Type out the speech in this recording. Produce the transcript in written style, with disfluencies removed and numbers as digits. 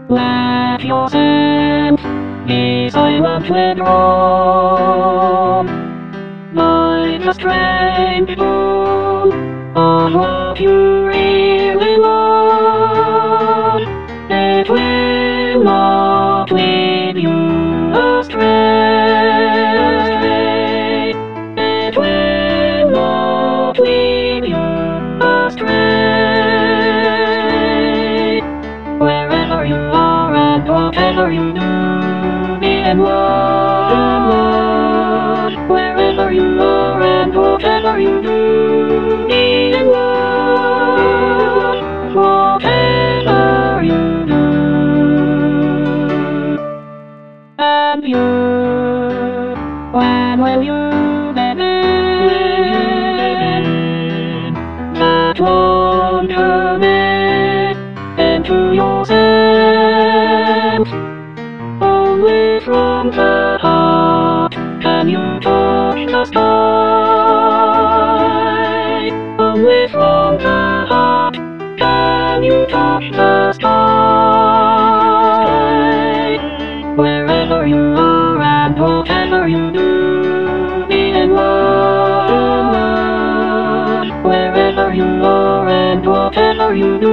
Let yourself be silent when wrong. Find the strength of what you really want. It will not lead you astray. It will not lead you astray. Wherever you are and whatever you do, be and one. Wherever you are and whatever you do, be and one. Whatever you do, and you, when will you begin that wonderment into yourself? Only from the heart can you touch the sky. Only from the heart can you touch the sky. Wherever you are and whatever you do, be in one. Wherever you are and whatever you do,